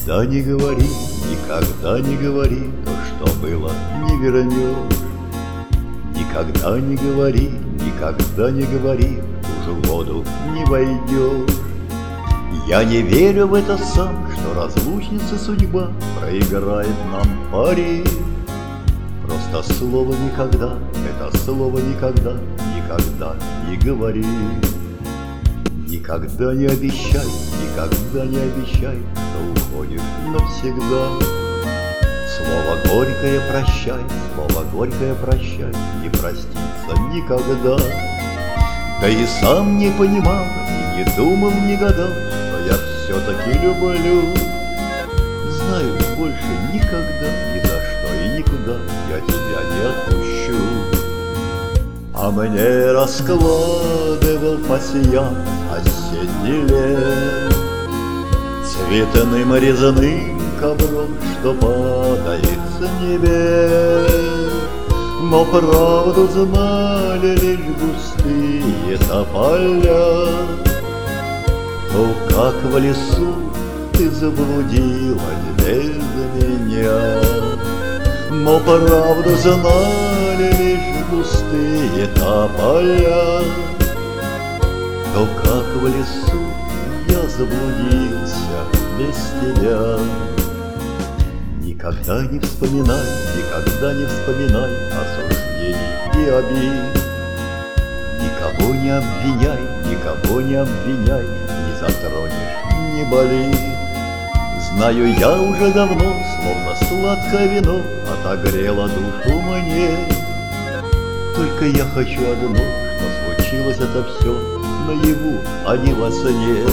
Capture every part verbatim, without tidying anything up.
Никогда не говори, никогда не говори то, что было, не вернешь. Никогда не говори, никогда не говори, в ту же воду не войдешь. Я не верю в это сам, что разлучница судьба проиграет нам пари. Просто слово никогда, это слово никогда, никогда не говори. Никогда не обещай, никогда не обещай, что уходишь навсегда. Слово горькое прощай, слово горькое прощай, не проститься никогда. Да и сам не понимал, и не думал, не гадал, что я все-таки люблю. Знаю, больше никогда, ни за что и никуда я тебя не отпущу. А мне раскладывал пасьянс осенний лес цветным резаным ковром, что падает с небес. Но правду знали лишь густые тополя. То, как в лесу ты заблудилась без меня. Но правду знали лишь густые тополя. То, как в лесу я заблудился без тебя. Никогда не вспоминай, никогда не вспоминай осуждений и обид. Никого не обвиняй, никого не обвиняй, не затронешь, не болит. Знаю, я уже давно, словно сладкое вино, отогрело душу мне. Только я хочу одно, что случилось это все наяву, а не во сне.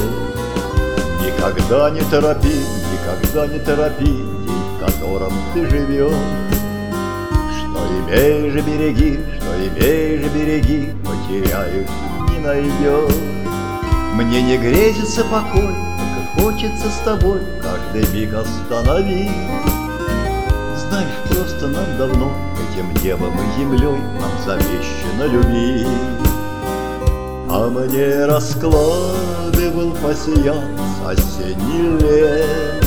Никогда не торопи, никогда не торопи день, в котором ты живешь. Что имеешь, береги, что имеешь, береги, потеряешь, не найдешь. Мне не грезится покой, только хочется с тобой каждый миг остановить. Знаешь, просто нам давно этим небом и землей нам завещено любить. А мне раскладывал пасьянс осенний лес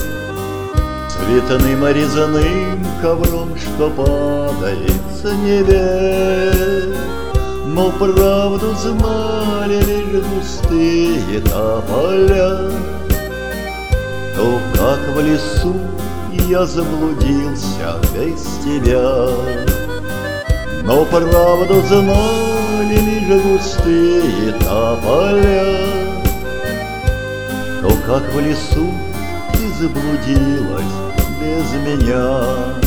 цветным резаным ковром, что падает с небес. Но правду знали лишь густые тополя. То, как в лесу я заблудился без тебя. Но правду знали лишь густые тополя. То, как в лесу ты заблудилась без меня.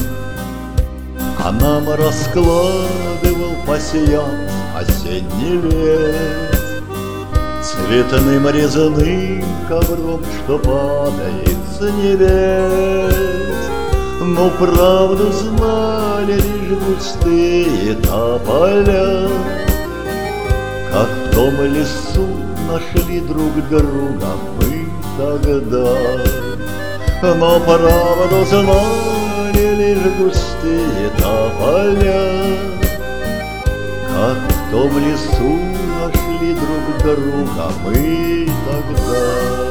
А нам раскладывал пасьянс осенний лес цветным резаным ковром, что падает с небес. Но правду знали лишь густые тополя. Как в том лесу нашли друг друга мы тогда. Но правду знали лишь густые тополя. Как в том лесу нашли друг друга мы тогда.